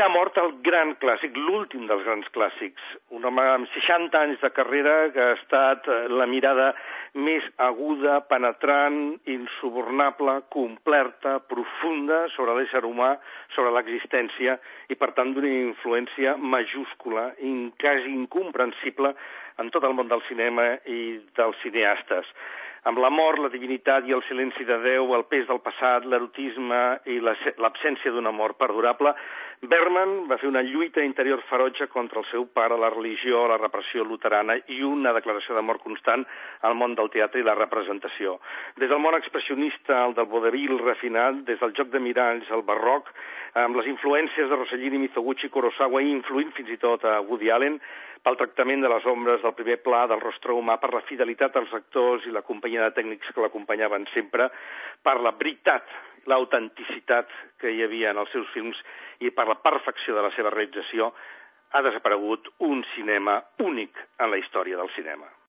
ha mort el gran clàssic, l'últim dels grans clàssics. Un home amb 60 anys de carrera que ha estat la mirada més aguda, penetrant, insubornable, completa, profunda sobre l'ésser humà, sobre l'existència i, per tant, d'una influència majúscula, quasi incomprensible en tot el món del cinema i dels cineastes. Amb la mort, la divinitat i el silenci de Déu, el pes del passat, l'erotisme i l'absència d'un amor perdurable, Bergman va fer una lluita interior ferotge contra el seu pare, la religió, la repressió luterana i una declaració d'amor constant al món del teatre i la representació. Des del món expressionista al del vodevil refinat, des del joc de miralls al barroc, amb les influències de Rossellini, Mizoguchi, Kurosawa i influint fins i tot a Woody Allen, pel tractament de les ombres, del primer pla, del rostre humà, per la fidelitat als actors i la companyia de tècnics que l'acompanyaven sempre, per la veritat, l'autenticitat que hi havia en els seus films i per la perfecció de la seva realització, ha desaparegut un cinema únic en la història del cinema.